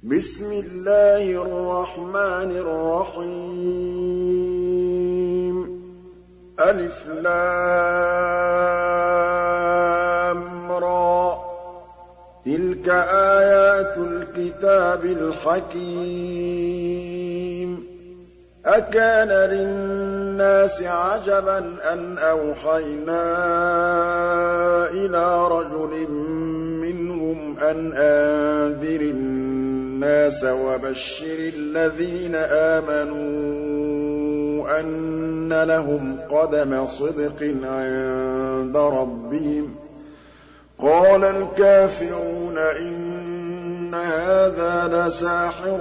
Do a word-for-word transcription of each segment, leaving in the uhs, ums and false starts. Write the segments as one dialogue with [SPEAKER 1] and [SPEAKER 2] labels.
[SPEAKER 1] بسم الله الرحمن الرحيم ألف لام را تلك آيات الكتاب الحكيم أكان للناس عجبا أن أوحينا إلى رجل منهم أن أنذر الناس وبشر الذين آمنوا أن لهم قدم صدق عند ربهم قال الكافرون إن هذا لساحر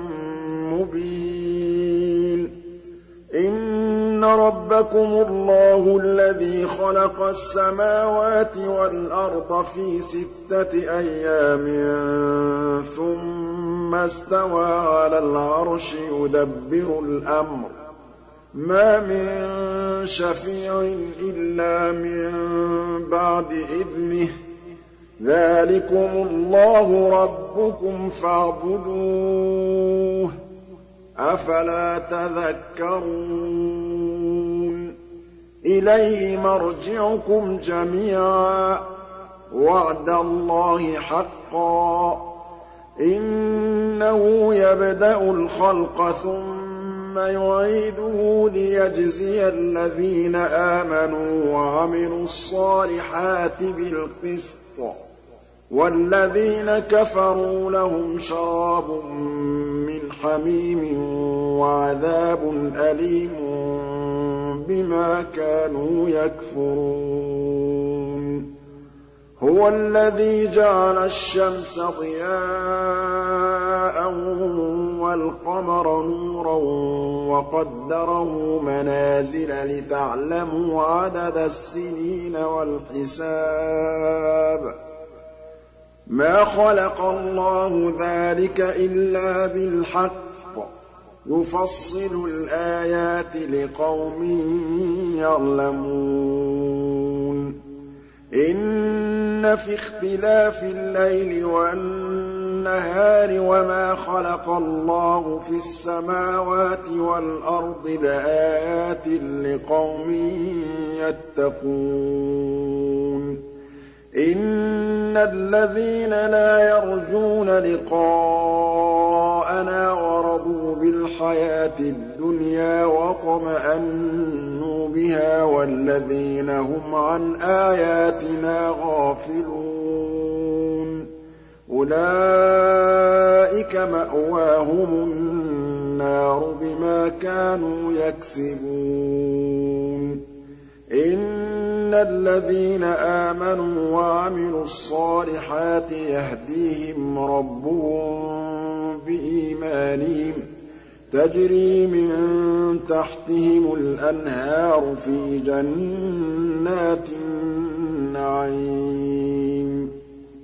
[SPEAKER 1] مبين إن ربكم الله الذي خلق السماوات والأرض في ستة أيام ثم استوى على العرش يدبر الأمر ما من شفيع إلا من بعد إذنه ذلكم الله ربكم فاعبدوه أفلا تذكرون إليه مرجعكم جميعا وعد الله حقا إنه يبدأ الخلق ثم يعيده ليجزي الذين آمنوا وعملوا الصالحات بالقسط والذين كفروا لهم شراب من حميم وعذاب أليم بما كانوا يكفرون هو الذي جعل الشمس ضياء والقمر نورا وقدره منازل لتعلموا عدد السنين والحساب ما خلق الله ذلك إلا بالحق يفصل الآيات لقوم يعلمون إن في اختلاف الليل والنهار وما خلق الله في السماوات والأرض لآيات لقوم يتقون إن الذين لا يرجون لقاءنا ورضوا بالحياة الدنيا واطمأنوا بها والذين هم عن آياتنا غافلون أولئك مأواهم النار بما كانوا يكسبون إن الذين آمنوا وعملوا الصالحات يهديهم ربهم بإيمانهم تجري من تحتهم الأنهار في جنات النعيم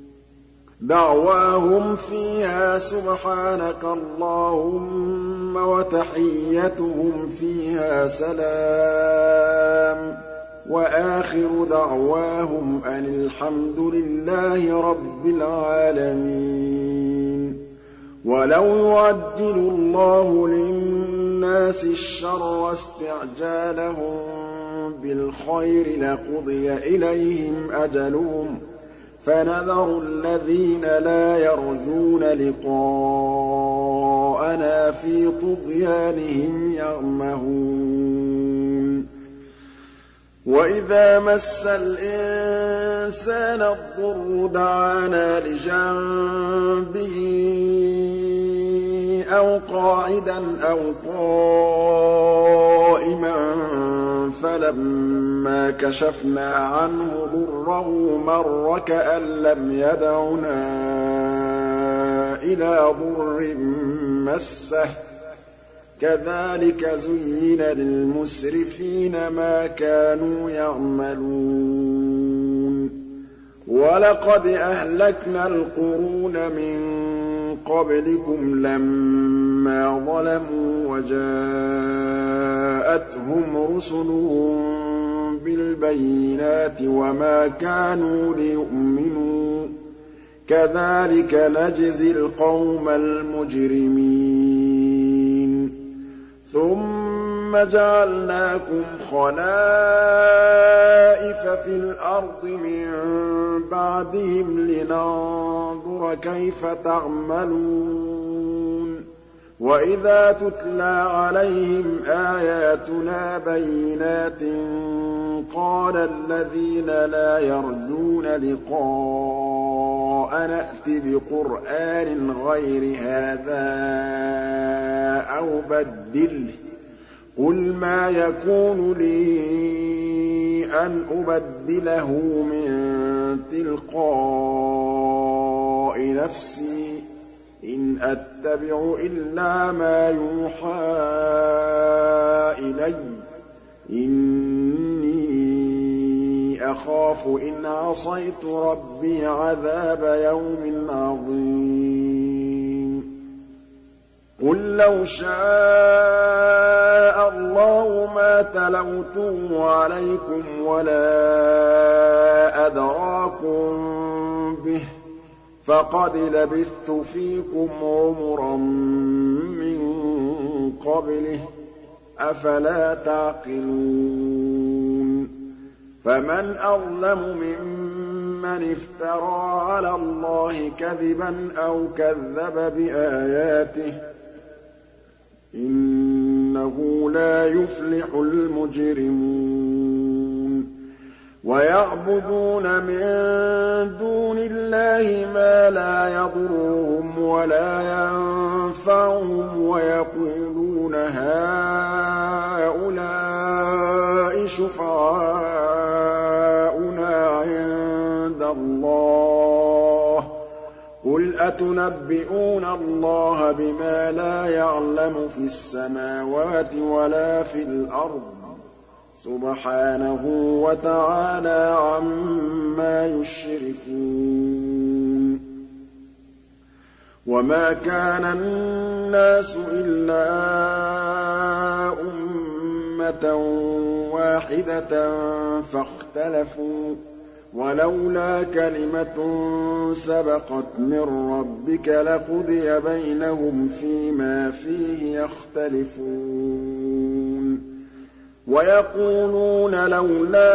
[SPEAKER 1] دعواهم فيها سبحانك اللهم وتحيتهم فيها سلام وآخر دعواهم أن الحمد لله رب العالمين ولو يعجل الله للناس الشر واستعجالهم بالخير لقضي إليهم أجلهم فنذر الذين لا يرجون لقاءنا في طغيانهم يعمهون وإذا مس الإنسان الضر دعانا لجنبه أو قاعدا أو قائما فلما كشفنا عنه ضره مر كأن لم يدعنا إلى ضر مسه كذلك زين للمسرفين ما كانوا يعملون ولقد أهلكنا القرون من قبلكم لما ظلموا وجاءتهم رسلهم بالبينات وما كانوا ليؤمنوا كَذَٰلِكَ نَجْزِي الْقَوْمَ الْمُجْرِمِينَ ثُمَّ جَعَلْنَاكُمْ خَلَائِفَ فِي الْأَرْضِ مِن بَعْدِهِمْ لِنَنظُرَ كَيْفَ تَعْمَلُونَ وَإِذَا تُتْلَىٰ عَلَيْهِمْ آيَاتُنَا بَيِّنَاتٍ قَالَ الَّذِينَ لَا يَرْجُونَ لِقَاءَنَا ائْتِ بِقُرْآنٍ غَيْرِ هَٰذَا أَوْ بَدِّلْهُ ۚ قُلْ مَا يَكُونُ لِي أَنْ أُبَدِّلَهُ مِن تِلْقَاءِ نَفْسِي ۖ إِنْ أَتَّبِعُ إِلَّا مَا يُوحَىٰ إِلَيَّ ۖ إِنِّي أَخَافُ إِنْ عَصَيْتُ رَبِّي عَذَابَ يَوْمٍ عَظِيمٍ قُل لَّوْ شَاءَ اللَّهُ مَا تَلَوْتُهُ عَلَيْكُمْ وَلَا أَدْرَاكُم بِهِ ۖ فَقَدْ لَبِثْتُ فِيكُمْ عُمُرًا مِّن قَبْلِهِ ۚ أَفَلَا تَعْقِلُونَ فَمَنْ أَظْلَمُ مِمَّنِ افْتَرَىٰ عَلَى اللَّهِ كَذِبًا أَوْ كَذَّبَ بِآيَاتِهِ ۚ إِنَّهُ لَا يُفْلِحُ الْمُجْرِمُونَ وَيَعْبُدُونَ مِن دُونِ اللَّهِ مَا لَا يَضُرُّهُمْ وَلَا يَنفَعُهُمْ وَيَقُولُونَ هَٰؤُلَاءِ شُفَعَاؤُنَا عِندَ اللَّهِ ۚ قُلْ أَتُنَبِّئُونَ اللَّهَ بِمَا لَا يَعْلَمُ فِي السَّمَاوَاتِ وَلَا فِي الْأَرْضِ ۚ سُبْحَانَهُ وَتَعَالَىٰ عَمَّا يُشْرِكُونَ وَمَا كَانَ النَّاسُ إِلَّا أُمَّةً وَاحِدَةً فَاخْتَلَفُوا ۚ وَلَوْلَا كَلِمَةٌ سَبَقَتْ مِن رَّبِّكَ لَقُضِيَ بَيْنَهُمْ فِيمَا فِيهِ يَخْتَلِفُونَ وَيَقُولُونَ لَوْلَا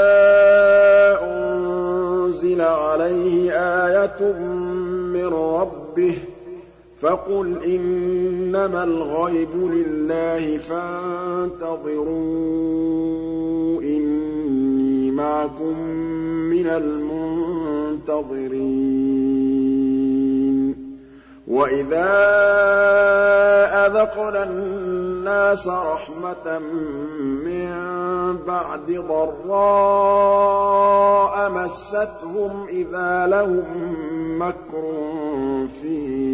[SPEAKER 1] أُنزِلَ عَلَيْهِ آيَةٌ مِّن رَّبِّهِ ۖ فَقُلْ إِنَّمَا الْغَيْبُ لِلَّهِ فَانتَظِرُوا إِنِّي مَعَكُم مِّنَ الْمُنتَظِرِينَ وَإِذَا أَذَقْنَا النَّاسَ رَحْمَةً مِّن بَعْدِ ضَرَّاءَ مَسَّتْهُمْ إِذَا لَهُم مَّكْرٌ فِي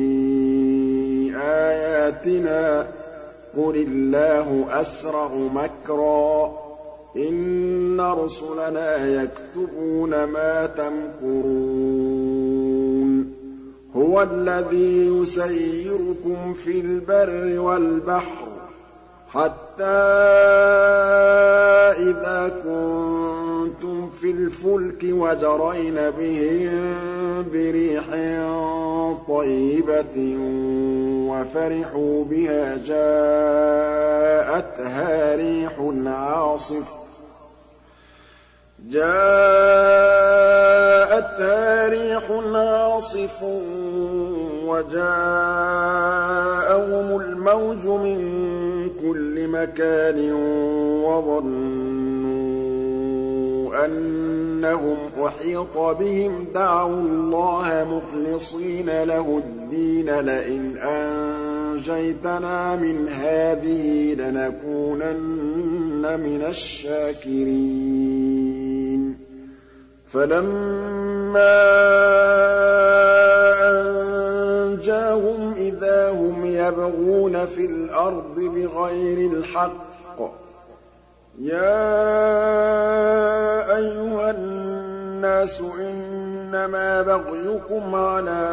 [SPEAKER 1] آيَاتِنَا ۚ قُلِ اللَّهُ أَسْرَعُ مَكْرًا ۚ إِنَّ رُسُلَنَا يَكْتُبُونَ مَا تَمْكُرُونَ هُوَ الَّذِي يُسَيِّرُكُمْ فِي الْبَرِّ وَالْبَحْرِ حَتَّىٰ إِذَا كُنتُمْ فِي الْفُلْكِ وَجَرَيْنَ بِهِم بِرِيحٍ طَيِّبَةٍ وَفَرِحُوا بِهَا جَاءَتْهَا رِيحٌ عَاصِفٌ جاءتها ريح عاصف وجاءهم الموج من كل مكان وظنوا أنهم أحيط بهم دعوا الله مخلصين له الدين لئن أنجيتنا من هذه لنكونن من الشاكرين فَلَمَّا أَنجَاهُمْ إِذَا هُمْ يَبْغُونَ فِي الْأَرْضِ بِغَيْرِ الْحَقِّ ۗ يَا أَيُّهَا النَّاسُ إِنَّمَا بَغْيُكُمْ عَلَىٰ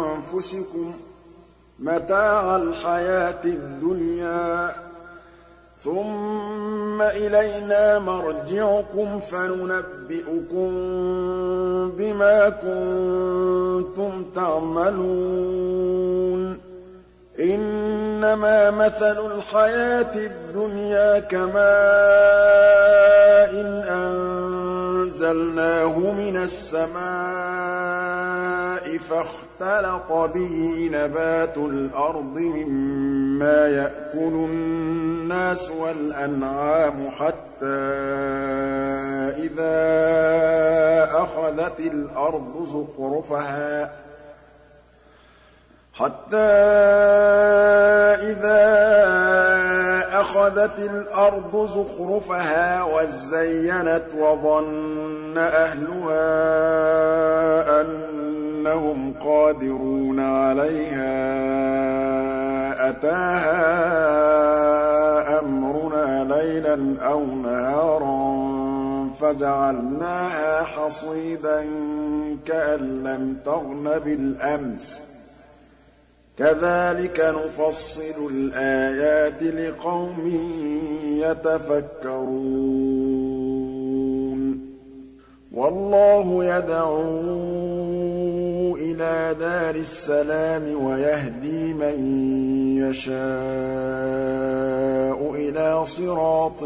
[SPEAKER 1] أَنفُسِكُم ۖ مَّتَاعَ الْحَيَاةِ الدُّنْيَا ۖ ثُمَّ إِلَيْنَا مَرْجِعُكُمْ فَنُنَبِّئُكُم بِمَا كُنتُمْ تَعْمَلُونَ إِنَّمَا مَثَلُ الْحَيَاةِ الدُّنْيَا كَمَاءٍ أَنزَلْنَاهُ مِنَ السَّمَاءِ فَاخْتَلَطَ بِهِ نَبَاتُ الْأَرْضِ مِمَّا يَأْكُلُ النَّاسُ وَالْأَنْعَامُ حَتَّىٰ إِذَا أَخَذَتِ الْأَرْضُ زُخْرُفَهَا حَتَّىٰ إِذَا أَخَذَتِ الْأَرْضُ زُخْرُفَهَا وَازَّيَّنَتْ وَظَنَّ أَهْلُهَا أَنَّهُمْ قَادِرُونَ عَلَيْهَا أَتَاهَا أَمْرُنَا لَيْلًا أَوْ نَهَارًا فَجَعَلْنَاهَا حَصِيدًا كَأَن لَّمْ تَغْنَ بِالْأَمْسِ ۚ كَذَٰلِكَ نُفَصِّلُ الْآيَاتِ لِقَوْمٍ يَتَفَكَّرُونَ وَاللَّهُ يَدْعُو إِلَىٰ دَارِ السَّلَامِ وَيَهْدِي مَن يَشَاءُ إِلَىٰ صِرَاطٍ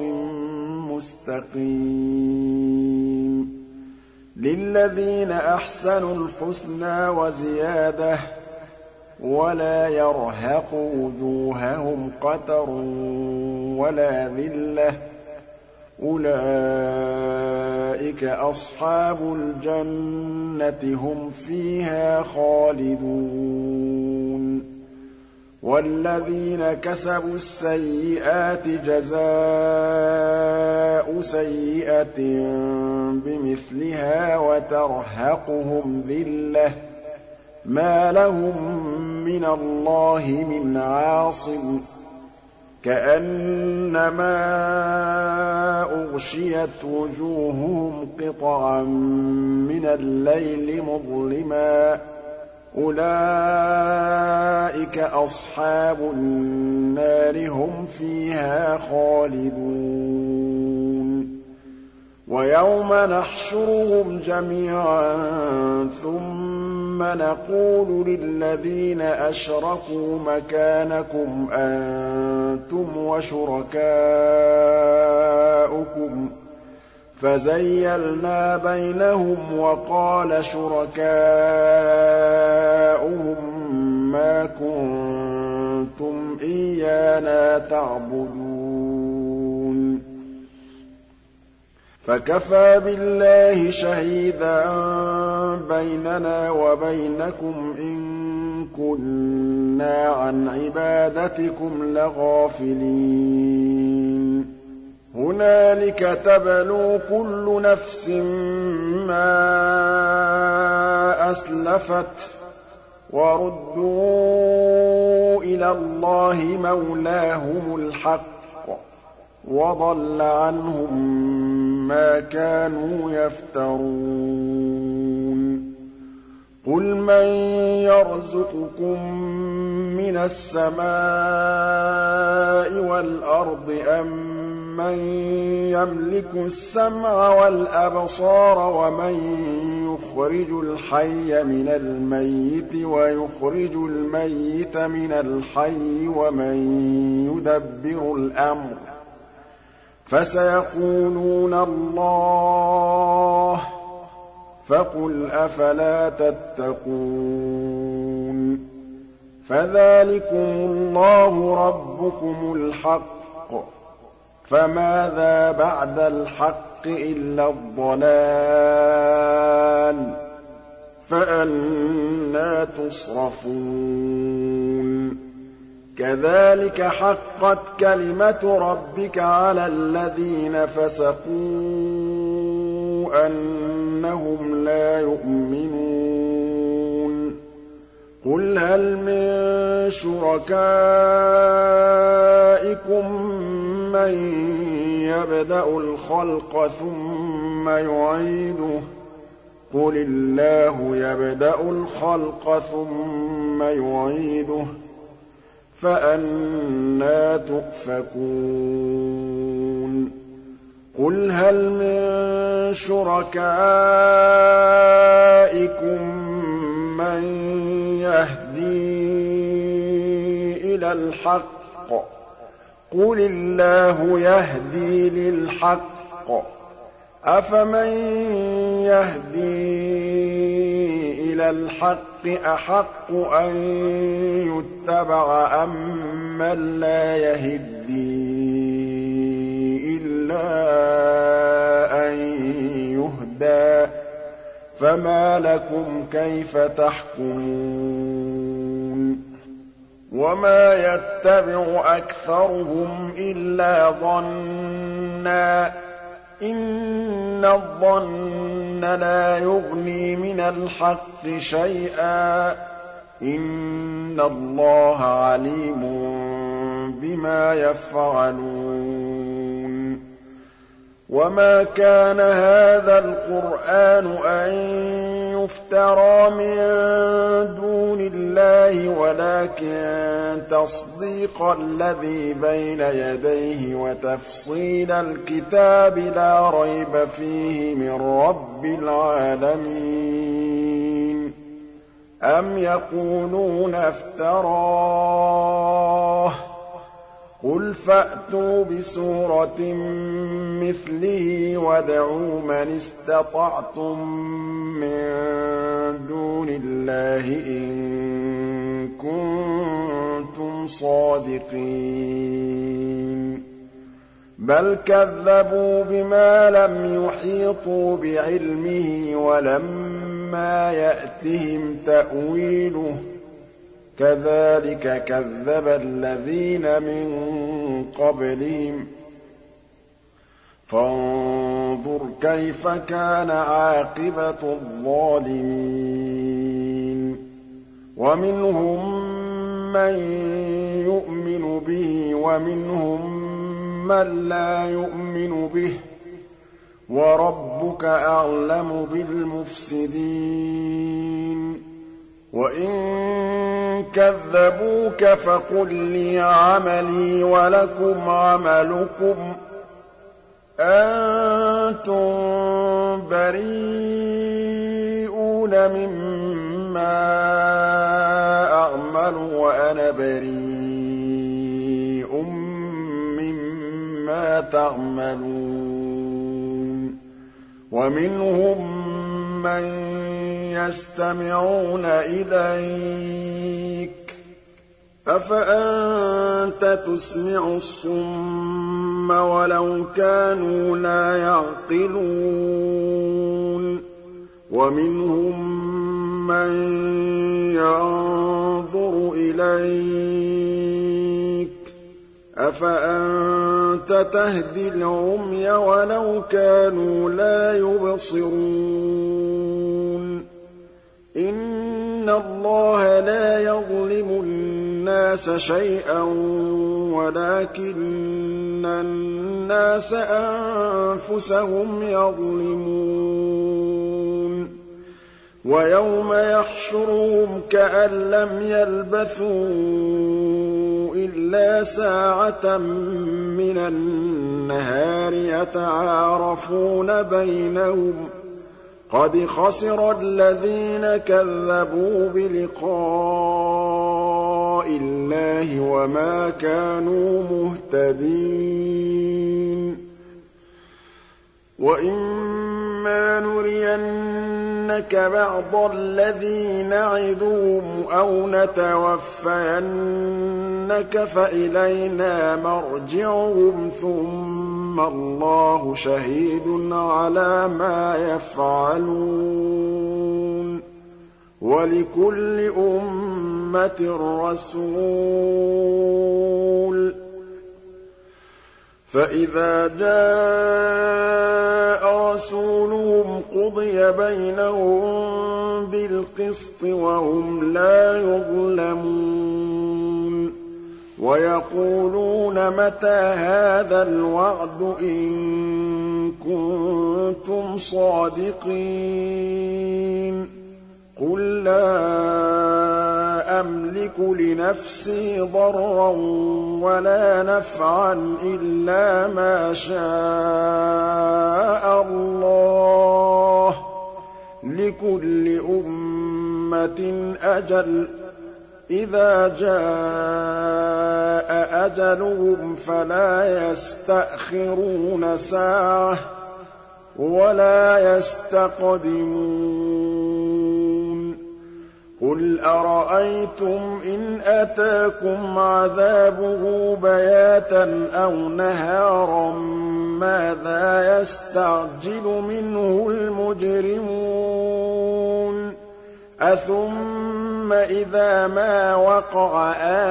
[SPEAKER 1] مُّسْتَقِيمٍ لِّلَّذِينَ أَحْسَنُوا الْحُسْنَىٰ وَزِيَادَةٌ وَلَا يَرْهَقُ وُجُوهَهُمْ قَتَرٌ وَلَا ذِلَّةٌ ۚ أُولَٰئِكَ أَصْحَابُ الْجَنَّةِ هُمْ فِيهَا خَالِدُونَ وَالَّذِينَ كَسَبُوا السَّيِّئَاتِ جَزَاءُ سَيِّئَةٍ بِمِثْلِهَا وَتَرْهَقُهُمْ ذِلَّةٌ ۖ مَّا لَهُم مِّنَ اللَّهِ مِنْ عَاصِمٍ ۖ كَأَنَّمَا أُغْشِيَتْ وُجُوهُهُمْ قِطَعًا مِّنَ اللَّيْلِ مُظْلِمًا ۚ أُولَٰئِكَ أَصْحَابُ النَّارِ ۖ هُمْ فِيهَا خَالِدُونَ وَيَوْمَ نَحْشُرُهُمْ جَمِيعًا ثُمَّ نَقُولُ لِلَّذِينَ أَشْرَكُوا مَكَانَكُمْ أَنتُمْ وَشُرَكَاؤُكُمْ ۚ فَزَيَّلْنَا بَيْنَهُمْ وَقَالَ شُرَكَاؤُهُم مَّا كُنتُمْ إِيَّانَا تَعْبُدُونَ فَكَفَىٰ بِاللَّهِ شَهِيدًا بَيْنَنَا وَبَيْنَكُمْ إِن كُنَّا عَنْ عِبَادَتِكُمْ لَغَافِلِينَ هُنَالِكَ تَبْلُو كُلُّ نَفْسٍ مَّا أَسْلَفَتْ ۚ وَرُدُّوا إِلَى اللَّهِ مَوْلَاهُمُ الْحَقِّ ۖ وَضَلَّ عَنْهُم مَّا كَانُوا يَفْتَرُونَ قُلْ مَن يَرْزُقُكُم مِّنَ السَّمَاءِ وَالْأَرْضِ أَمَّن يَمْلِكُ السَّمْعَ وَالْأَبْصَارَ وَمَن يُخْرِجُ الْحَيَّ مِنَ الْمَيِّتِ وَيُخْرِجُ الْمَيِّتَ مِنَ الْحَيِّ وَمَن يُدَبِّرُ الْأَمْرَ ۚ فَسَيَقُولُونَ اللَّهُ ۚ فَقُلْ أَفَلَا تَتَّقُونَ فَذَٰلِكُمُ اللَّهُ رَبُّكُمُ الْحَقُّ ۖ فَمَاذَا بَعْدَ الْحَقِّ إِلَّا الضَّلَالُ ۖ فَأَنَّىٰ تُصْرَفُونَ كَذَٰلِكَ حَقَّتْ كَلِمَةُ رَبِّكَ عَلَى الَّذِينَ فَسَقُوا أَنَّهُمْ لَا يُؤْمِنُونَ قُلْ هَلْ مِن شُرَكَائِكُم مَّن يَبْدَأُ الْخَلْقَ ثُمَّ يُعِيدُهُ ۚ قُلِ اللَّهُ يَبْدَأُ الْخَلْقَ ثُمَّ يُعِيدُهُ ۖ فأنى تؤفكون قل هل من شركائكم من يهدي إلى الحق قل الله يهدي للحق أفمن يهدي إلى الحق أحق أن يتبع أم من لا يهدي إلا أن يهدى فما لكم كيف تحكمون وما يتبع أكثرهم إلا ظنًّا إن الظن لا يغني من الحق شيئا إن الله عليم بما يفعلون وما كان هذا القرآن أن يفترى من دون الله ولكن تصديق الذي بين يديه وتفصيل الكتاب لا ريب فيه من رب العالمين أم يقولون افتراه قل فأتوا بسورة مثله وادعوا من استطعتم من دون الله إن كنتم صادقين بل كذبوا بما لم يحيطوا بعلمه ولما يأتهم تأويله كذلك كذب الذين من قبلهم فانظر كيف كان عاقبة الظالمين ومنهم من يؤمن به ومنهم من لا يؤمن به وربك أعلم بالمفسدين وإن كذبوك فقل لي عملي ولكم عملكم أنتم بريئون مما أعمل وأنا بريء مما تعملون ومنهم من يستمعون إليك أفأنت تسمع الصم ولو كانوا لا يعقلون ومنهم من ينظر إليك أفأنت تهدي العمي ولو كانوا لا يبصرون إن الله لا يظلم الناس شيئا ولكن الناس أنفسهم يظلمون ويوم يحشرهم كأن لم يلبثوا إلا ساعة من النهار يتعارفون بينهم قد خسر الذين كذبوا بلقاء الله وما كانوا مهتدين وإما نرينك بعض الذي نعدهم أو نتوفينك فإلينا مرجعهم ثم الله شهيد على ما يفعلون ولكل أمة رسول فإذا جاء رسولهم قضي بينهم بالقسط وهم لا يظلمون ويقولون متى هذا الوعد إن كنتم صادقين قل لا أملك لنفسي ضرا ولا نفعا إلا ما شاء الله لكل أمة أجل إذا جاء أجلهم فلا يستأخرون ساعة ولا يستقدمون قل أرأيتم إن أتاكم عذابه بياتا أو نهارا ماذا يستعجل منه المجرمون أثم إذا ما وقع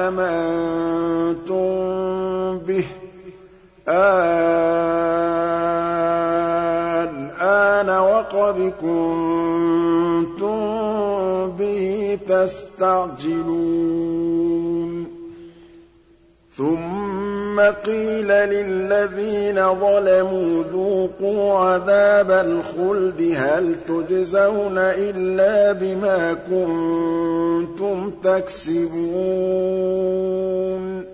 [SPEAKER 1] آمنتم به الآن وقد كنتم به تستعجلون ثم قيل للذين ظلموا ذوقوا عذاب الخلد هل تجزون إلا بما كنتم تكسبون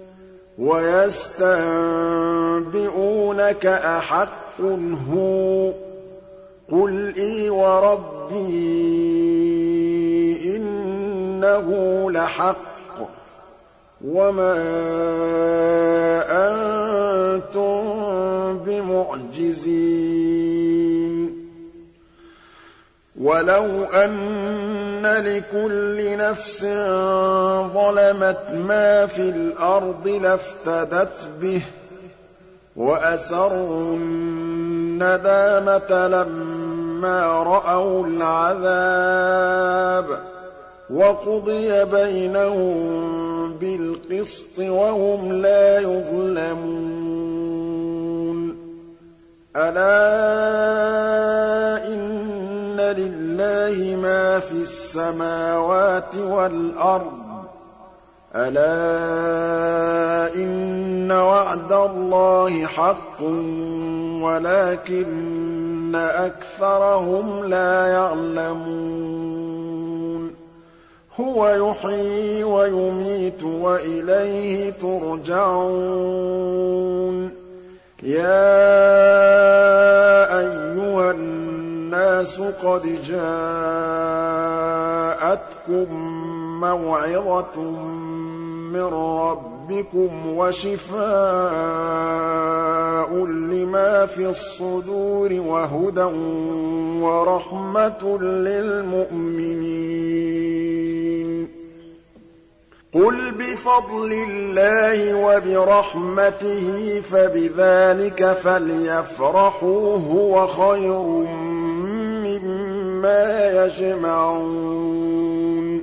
[SPEAKER 1] ويستنبئونك أحق هو قل إي وربي إنه لحق وما أنتم بمعجزين ولو أن لكل نفس ظلمت ما في الأرض لافتدت به وأسروا الندامة لما رأوا العذاب وقضي بينهم بالقسط وهم لا يظلمون ألا إن لله ما في السماوات والأرض ألا إن وعد الله حق ولكن أكثرهم لا يعلمون هو يحيي ويميت وإليه ترجعون يا أيها الناس قد جاءتكم موعظة من ربكم وشفاء لما في الصدور وهدى ورحمة للمؤمنين قل بفضل الله وبرحمته فبذلك فليفرحوا هو خير مما يجمعون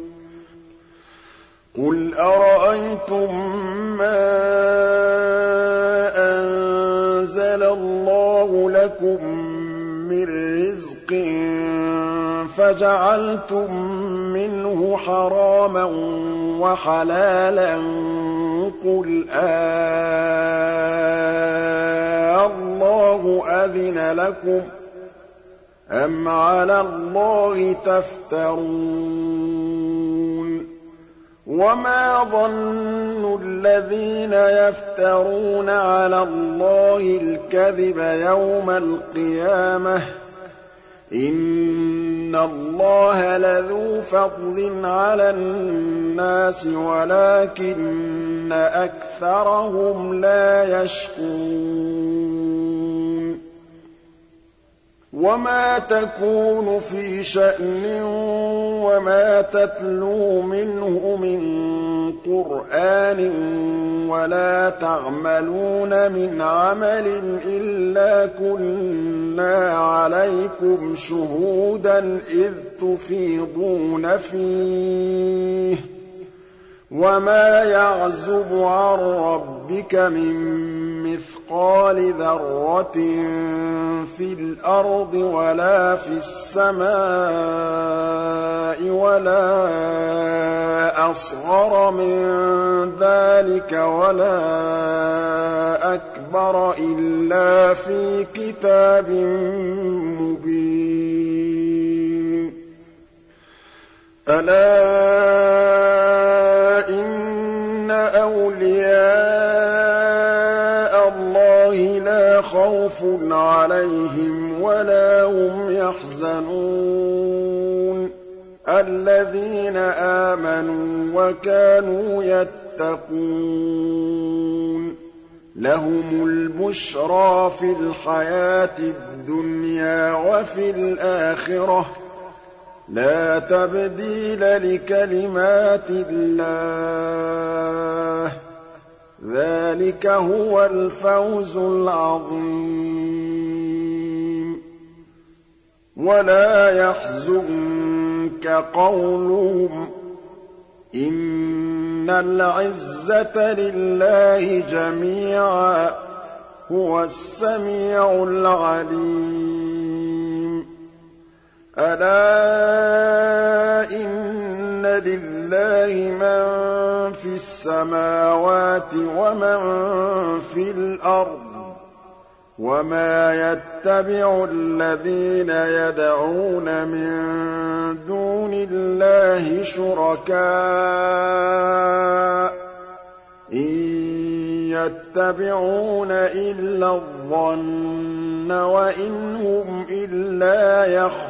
[SPEAKER 1] قل أرأيتم ما أنزل الله لكم من رزق فجعلتم منه حراما وحلالا قل آه الله أذن لكم أم على الله تفترون وما ظن الذين يفترون على الله الكذب يوم القيامة إن الله لذو فضل على الناس ولكن أكثرهم لا يشكرون وما تكون في شأن وما تتلو منه من قرآن ولا تعملون من عمل إلا كنا عليكم شهودا إذ تفيضون فيه وما يعزب عن ربك من مثقال ذرة في الأرض ولا في السماء ولا أصغر من ذلك ولا أكبر إلا في كتاب مبين ألا خوف عليهم ولا هم يحزنون الذين آمنوا وكانوا يتقون لهم البشرى في الحياة الدنيا وفي الآخرة لا تبديل لكلمات الله ذلك هو الفوز العظيم ولا يحزنك قولهم إن العزة لله جميعا هو السميع العليم ألا إن لله من في السماوات ومن في الأرض وما يتبع الذين يدعون من دون الله شركاء إن يتبعون إلا الظن وإن هم إلا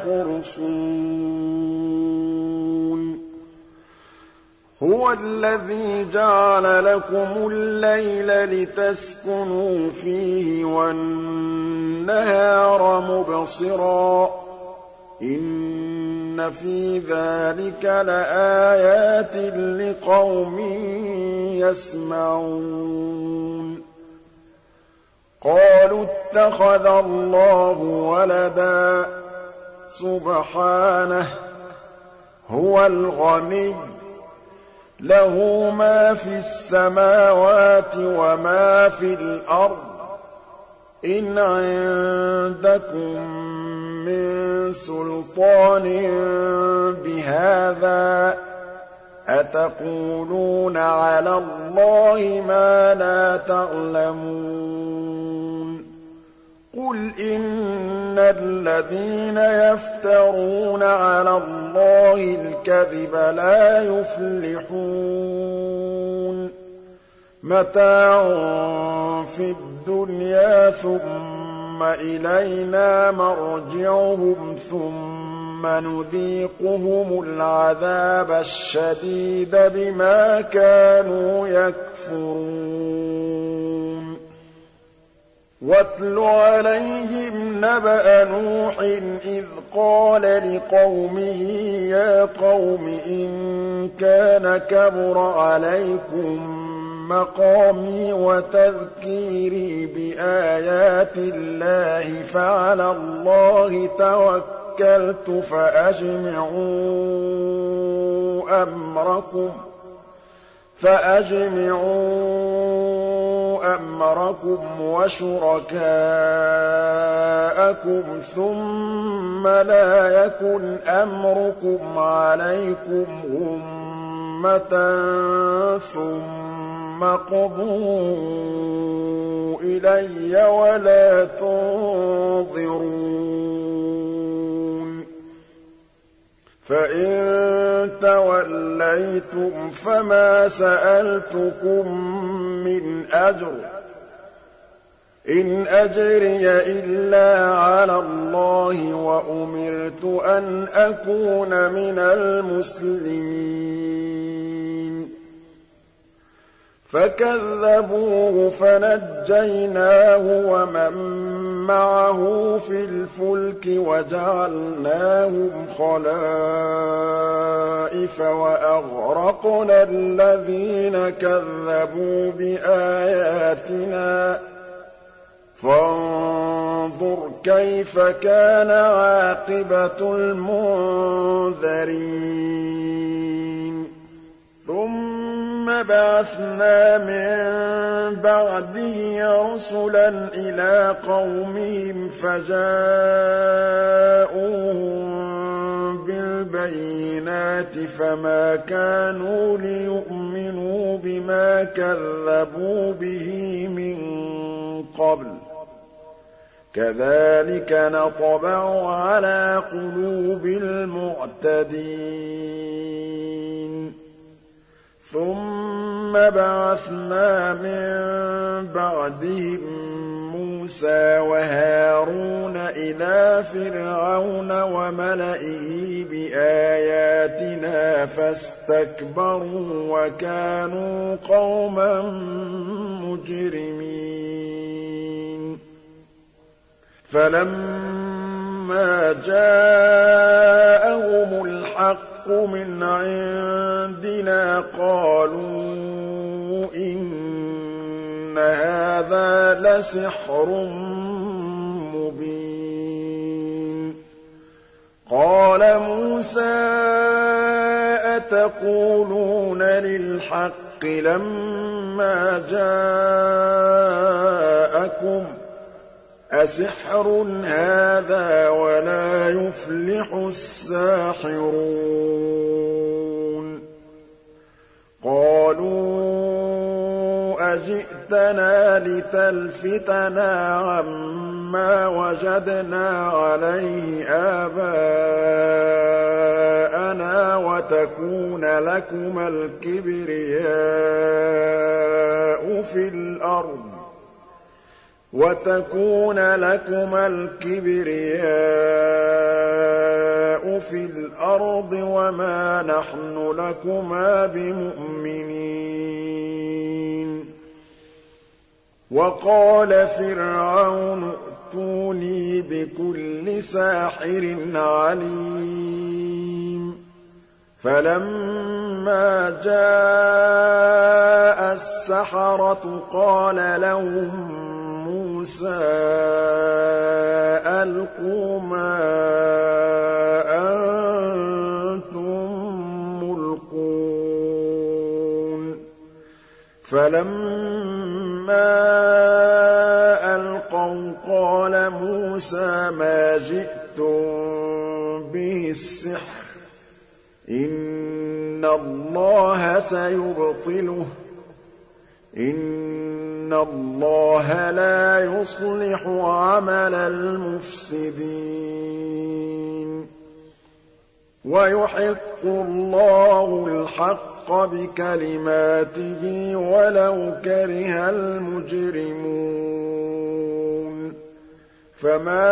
[SPEAKER 1] يخرصون هو الذي جعل لكم الليل لتسكنوا فيه والنهار مبصرا إن في ذلك لآيات لقوم يسمعون قالوا اتخذ الله ولدا سبحانه هو الغني له ما في السماوات وما في الأرض إن عندكم من سلطان بهذا أتقولون على الله ما لا تعلمون قل إن الذين يفترون على الله الكذب لا يفلحون متاع في الدنيا ثم إلينا مرجعهم ثم نذيقهم العذاب الشديد بما كانوا يكفرون واتل عليهم نبأ نوح إذ قال لقومه يا قوم إن كان كبر عليكم مقامي وتذكيري بآيات الله فعلى الله توكلت فأجمعوا أمركم فأجمعوا أمركم وشركاءكم ثم لا يكن أمركم عليكم غمة ثم قضوا إلي ولا تنظرون فإن توليتم فما سألتكم من أجر إن أجري إلا على الله وأمرت أن أكون من المسلمين فكذبوه فنجيناه ومن معه في الفلك وجعلناهم خلائف وأغرقنا الذين كذبوا بآياتنا فانظر كيف كان عاقبة المنذرين ثم بعثنا من بعده رسلا إلى قومهم فجاءوهم بالبينات فما كانوا ليؤمنوا بما كذبوا به من قبل كذلك نطبع على قلوب المعتدين ثم بعثنا من بعدهم مُوسَىٰ وَهَارُونَ إِلَىٰ فِرْعَوْنَ وَمَلَئِهِ بِآيَاتِنَا فَاسْتَكْبَرُوا وَكَانُوا قَوْمًا مُّجْرِمِينَ فَلَمَّا جَاءَهُمُ الْحَقُّ مِنْ عِندِنَا قَالُوا إِنَّ هَٰذَا لَسِحْرٌ مُّبِينٌ قَالَ مُوسَىٰ أَتَقُولُونَ لِلْحَقِّ لَمَّا جَاءَكُمْ ۖ أَسِحْرٌ هَٰذَا وَلَا يُفْلِحُ السَّاحِرُونَ قَالُوا أَجِئْتَنَا لِتَلْفِتَنَا عَمَّا وَجَدْنَا عَلَيْهِ آبَاءَنَا وَتَكُونَ لَكُمَا الْكِبْرِيَاءُ فِي الْأَرْضِ وَتَكُونَ لَكُمَا الْكِبْرِيَاءُ فِي الْأَرْضِ وَمَا نَحْنُ لَكُمَا بِمُؤْمِنِينَ وَقَالَ فِرْعَوْنُ ائْتُونِي بِكُلِّ سَاحِرٍ عَلِيمٍ فَلَمَّا جَاءَ السَّحَرَةُ قَالَ لَهُم مُوسَىٰ أَلْقُوا مَا أَنتُم مُّلْقُونَ فَلَمَّا أَلْقَوْا قَالَ مُوسَىٰ مَا جِئْتُم بِهِ السِّحْرُ ۖ إِنَّ اللَّهَ سَيُبْطِلُهُ ۖ إِنَّ اللَّهَ لَا يُصْلِحُ عَمَلَ الْمُفْسِدِينَ وَيُحِقُّ اللَّهُ الْحَقَّ بِكَلِمَاتِهِ وَلَوْ كَرِهَ الْمُجْرِمُونَ فَمَا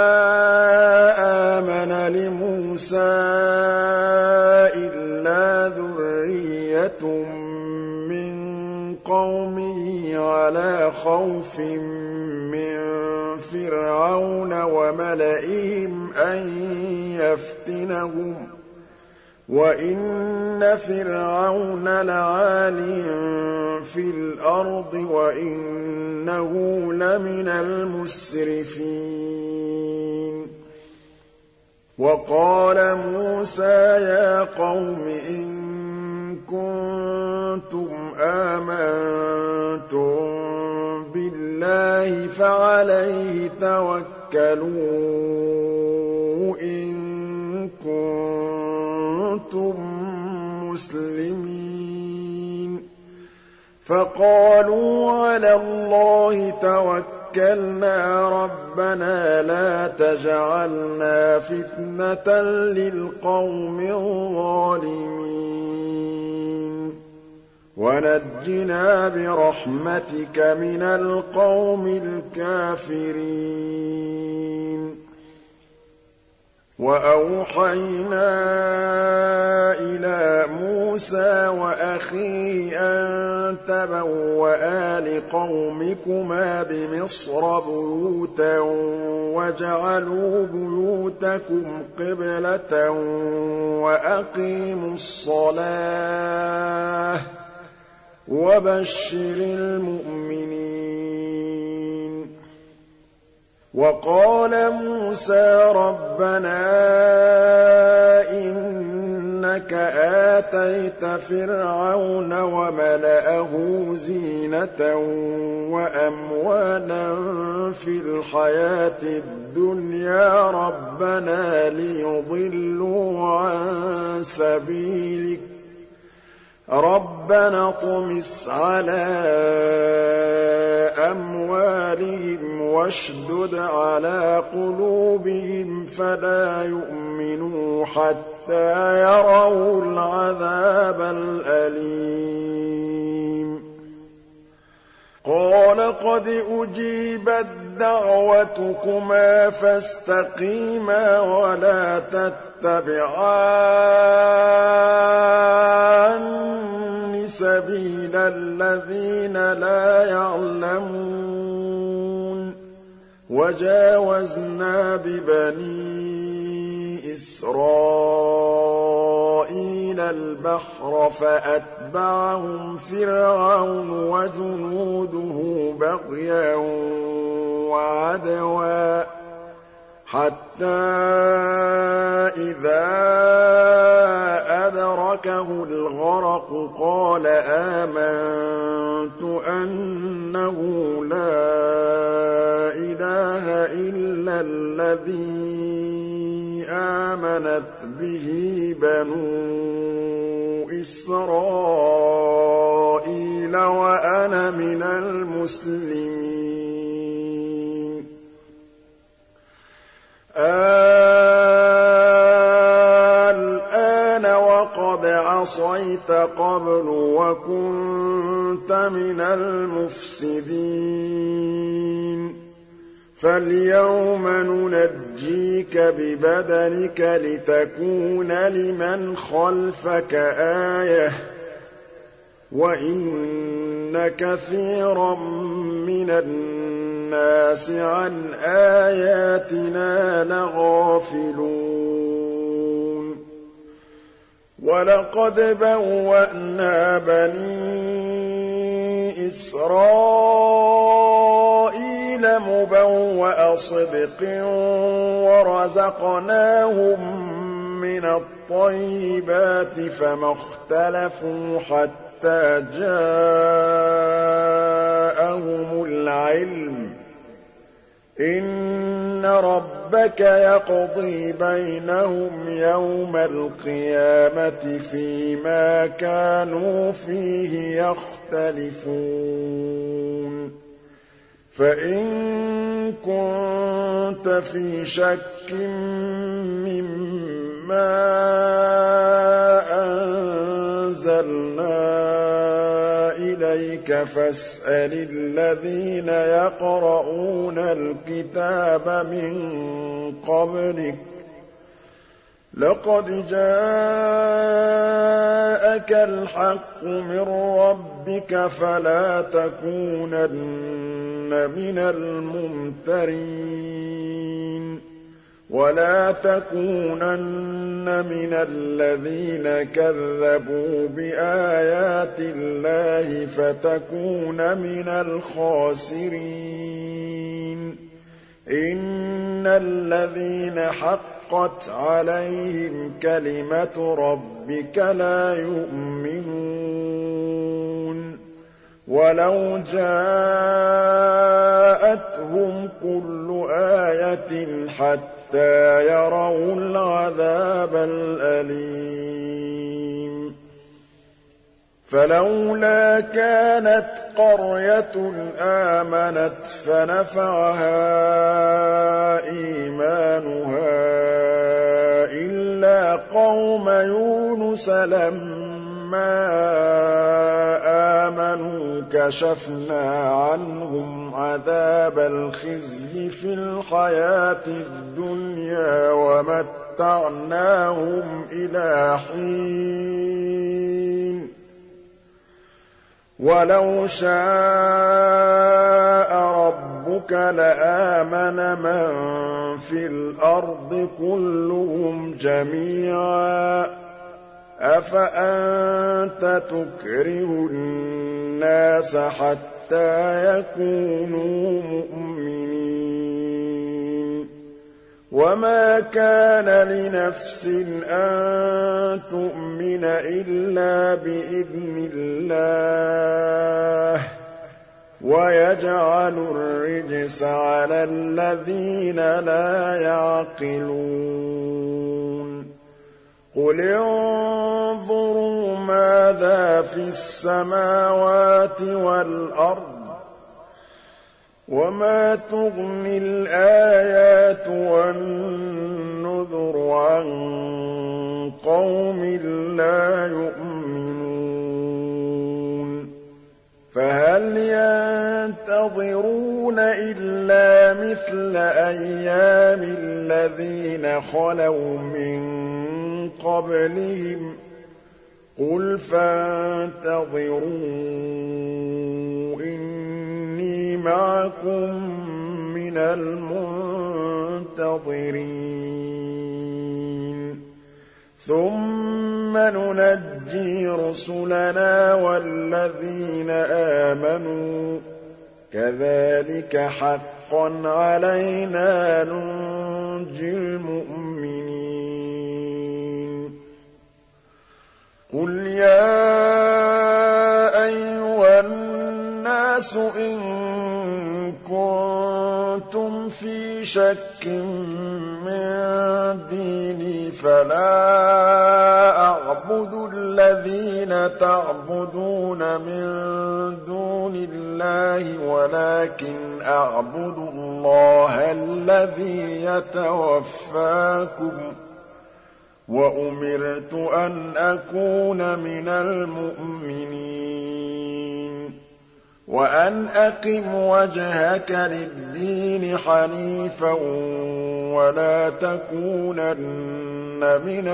[SPEAKER 1] آمَنَ لِمُوسَىٰ إِلَّا ذُرِّيَّةٌ مِّن قَوْمِهِ عَلَىٰ خَوْفٍ مِّن فِرْعَوْنَ وَمَلَئِهِمْ أَن يَفْتِنَهُمْ ۚ وَإِنَّ فِرْعَوْنَ لَعَالٍ فِي الْأَرْضِ وَإِنَّهُ لَمِنَ الْمُسْرِفِينَ وَقَالَ مُوسَىٰ يَا قَوْمِ إِن كُنتُمْ آمَنتُم بِاللَّهِ فَعَلَيْهِ تَوَكَّلُوا إِن كُنتُم مُّسْلِمِينَ فَقَالُوا عَلَى اللَّهِ تَوَكَّلْنَا رَبَّنَا لَا تَجْعَلْنَا فِتْنَةً لِّلْقَوْمِ الظَّالِمِينَ وَنَجِّنَا بِرَحْمَتِكَ مِنَ الْقَوْمِ الْكَافِرِينَ وَأَوْحَيْنَا إِلَىٰ مُوسَىٰ وَأَخِيهِ أَن تَبَوَّآ لِقَوْمِكُمَا بِمِصْرَ بُيُوتًا وَاجْعَلُوا بُيُوتَكُمْ قِبْلَةً وَأَقِيمُوا الصَّلَاةَ ۗ وَبَشِّرِ الْمُؤْمِنِينَ وَقَالَ مُوسَىٰ رَبَّنَا إِنَّكَ آتَيْتَ فِرْعَوْنَ وَمَلَأَهُ زِينَةً وَأَمْوَالًا فِي الْحَيَاةِ الدُّنْيَا رَبَّنَا لِيُضِلُّوا عَن سَبِيلِكَ رَبَّنَا اطْمِسْ عَلَىٰ أَمْوَالِهِمْ وَاشْدُدْ عَلَىٰ قُلُوبِهِمْ فَلَا يُؤْمِنُوا حَتَّىٰ يَرَوُا الْعَذَابَ الْأَلِيمَ قَالَ وَلَقَدْ أُجِيبَتْ دَعْوَتُكُمَا فَاسْتَقِيمَا وَلَا تَتَّبِعَانِّ سَبِيلَ الَّذِينَ لَا يَعْلَمُونَ وَجَاوَزْنَا بِبَنِي إِسْرَائِيلَ الْبَحْرَ فَأَتْبَعَهُمْ فِرْعَوْنُ وَجُنُودُهُ بَغْيًا وَعَدْوًا حَتَّىٰ إِذَا أَدْرَكَهُ الْغَرَقُ قَالَ آمَنتُ أَنَّهُ لَا إِلَٰهَ إِلَّا الَّذِي آمَنَتْ بِهِ بَنُو إِسْرَائِيلَ وَأَنَا مِنَ الْمُسْلِمِينَ الْآنَ وَقَدْ عَصَيْتَ قَبْلُ وَكُنتَ مِنَ الْمُفْسِدِينَ فَالْيَوْمَ نُنَجِّيكَ بِبَدَنِكَ لِتَكُونَ لِمَنْ خَلْفَكَ آيَةً ۚ وَإِنَّ كَثِيرًا مِّنَ النَّاسِ عَنْ آيَاتِنَا لَغَافِلُونَ وَلَقَدْ بَوَّأْنَا بَنِي إِسْرَائِيلَ مُبَوَّأَ صِدْقٍ وَرَزَقْنَاهُم مِّنَ الطَّيِّبَاتِ فَمَا اخْتَلَفُوا حَتَّىٰ جَاءَهُمُ الْعِلْمُ ۚ إِنَّ رَبَّكَ يَقْضِي بَيْنَهُمْ يَوْمَ الْقِيَامَةِ فِيمَا كَانُوا فِيهِ يَخْتَلِفُونَ فَإِن كُنتَ فِي شَكٍّ مِّمَّا أَنزَلْنَا إِلَيْكَ فَاسْأَلِ الَّذِينَ يَقْرَءُونَ الْكِتَابَ مِن قَبْلِكَ ۚ لَقَدْ جَاءَكَ الْحَقُّ مِن رَّبِّكَ فَلَا تَكُونَنَّ مِنَ الْمُمْتَرِينَ وَلَا تَكُونَنَّ مِنَ الَّذِينَ كَذَّبُوا بِآيَاتِ اللَّهِ فَتَكُونَ مِنَ الْخَاسِرِينَ إِنَّ الَّذِينَ حَقَّتْ عَلَيْهِمْ كَلِمَةُ رَبِّكَ لَا يُؤْمِنُونَ وَلَوْ جَاءَتْهُمْ كُلُّ آيَةٍ حَتَّىٰ يَرَوُا الْعَذَابَ الْأَلِيمَ فَلَوْلَا كَانَتْ قَرْيَةٌ آمَنَتْ فَنَفَعَهَا إِيمَانُهَا إِلَّا قَوْمَ يُونُسَ لَمَّا آمَنُوا كَشَفْنَا عَنْهُمْ عَذَابَ الْخِزْيِ فِي الْحَيَاةِ الدُّنْيَا وَمَتَّعْنَاهُمْ إِلَىٰ حِينٍ وَلَوْ شَاءَ رَبُّكَ لَآمَنَ مَن فِي الْأَرْضِ كُلُّهُمْ جَمِيعًا ۚ أَفَأَنتَ تُكْرِهُ النَّاسَ حَتَّىٰ يَكُونُوا مُؤْمِنِينَ وَمَا كَانَ لِنَفْسٍ أَن تُؤْمِنَ إِلَّا بِإِذْنِ اللَّهِ ۚ وَيَجْعَلُ الرِّجْسَ عَلَى الَّذِينَ لَا يَعْقِلُونَ قُلِ انظُرُوا مَاذَا فِي السَّمَاوَاتِ وَالْأَرْضِ وَمَا تُغْنِي الْآيَاتُ وَالنُّذُرُ عَن قَوْمٍ لَّا يُؤْمِنُونَ فَهَلْ يَنتَظِرُونَ مِثْلَ أَيَّامِ الَّذِينَ خَلَوْا مِن قَبْلِهِمْ ۚ قُلْ فَانتَظِرُوا إِنِّي مَعَكُم مِّنَ الْمُنتَظِرِينَ ثُمَّ نُنَجِّي رُسُلَنَا وَالَّذِينَ آمَنُوا ۚ كَذَٰلِكَ حَقًّا عَلَيْنَا نُنجِي الْمُؤْمِنِينَ قُلْ يَا أَيُّهَا النَّاسُ إِن كُنتُمْ فِي شَكٍّ مِّن دِينِي فَلَا أَعْبُدُ الَّذِينَ تَعْبُدُونَ مِن دُونِ اللَّهِ وَلَٰكِنْ أَعْبُدُ اللَّهَ الَّذِي يَتَوَفَّاكُمْ ۖ وَأُمِرْتُ أَنْ أَكُونَ مِنَ الْمُؤْمِنِينَ وَأَنْ أَقِمْ وَجْهَكَ لِلدِّينِ حَنِيفًا وَلَا تَكُونَنَّ مِنَ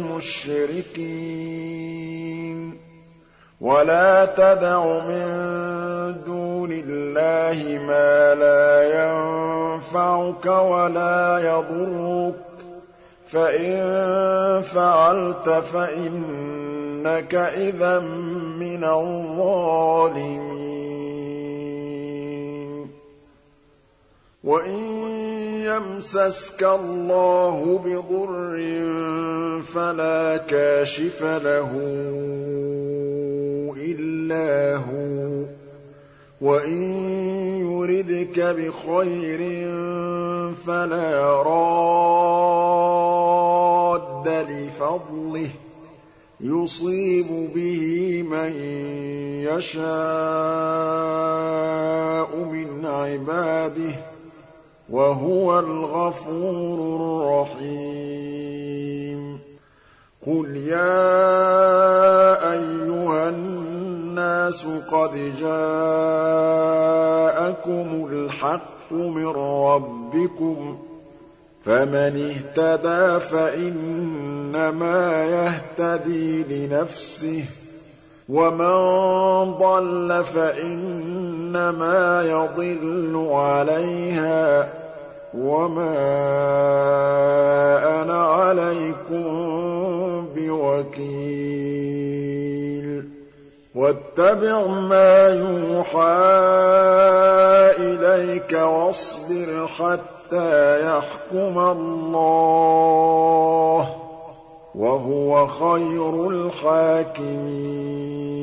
[SPEAKER 1] الْمُشْرِكِينَ وَلَا تَدْعُ مِن دُونِ اللَّهِ مَا لَا يَنفَعُكَ وَلَا يَضُرُّكَ ۖ فَإِن فَعَلْتَ فَإِنَّكَ إِذًا مِّنَ الظَّالِمِينَ وَإِن يَمْسَسْكَ اللَّهُ بِضُرٍّ فَلَا كَاشِفَ لَهُ إِلَّا هُوَ ۖ وَإِن يُرِدْكَ بِخَيْرٍ فَلَا رَادَّ لِفَضْلِهِ ۚ يُصِيبُ بِهِ مَن يَشَاءُ مِنْ عِبَادِهِ ۚ وَهُوَ الْغَفُورُ الرَّحِيمُ قُلْ يَا أَيُّهَا النَّاسُ قَدْ جَاءَكُمُ الْحَقُّ مِن رَّبِّكُمْ ۖ فَمَنِ اهْتَدَىٰ فَإِنَّمَا يَهْتَدِي لِنَفْسِهِ ۖ وَمَن ضَلَّ فَإِنَّمَا يَضِلُّ عَلَيْهَا ۖ وَمَا أَنَا عَلَيْكُم بِوَكِيلٍ وَاتَّبِعْ مَا يُوحَىٰ إِلَيْكَ وَاصْبِرْ حَتَّىٰ يَحْكُمَ اللَّهُ ۚ وَهُوَ خَيْرُ الْحَاكِمِينَ